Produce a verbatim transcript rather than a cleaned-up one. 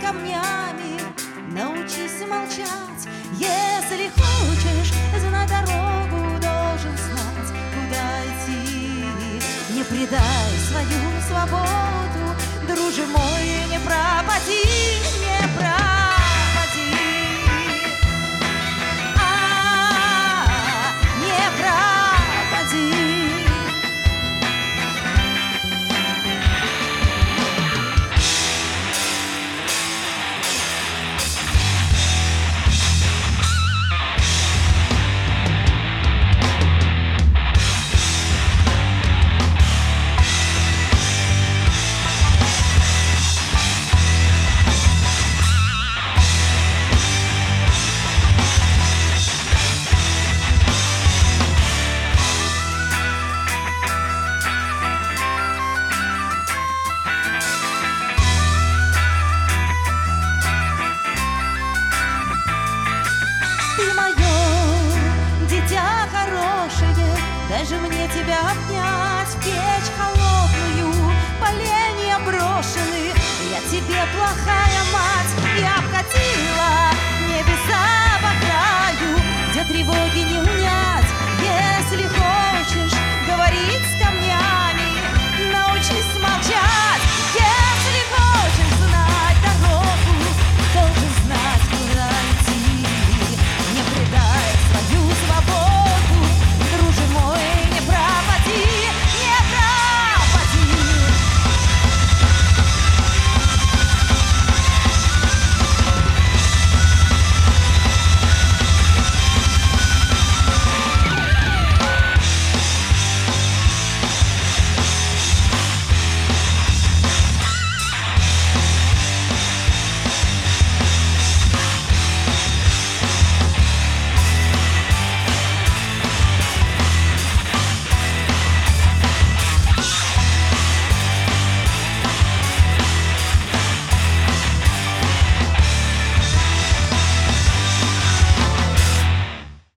камнями, научись молчать. Если хочешь знать дорогу, должен знать, куда идти. Не предай свою свободу, друже мой, не пропади, не пропади. А, не пропади. Дай же мне тебя обнять, в печь холодную, поленья брошены. Я тебе плохая мать, я обкатила небеса по краю, где тревоги не унять.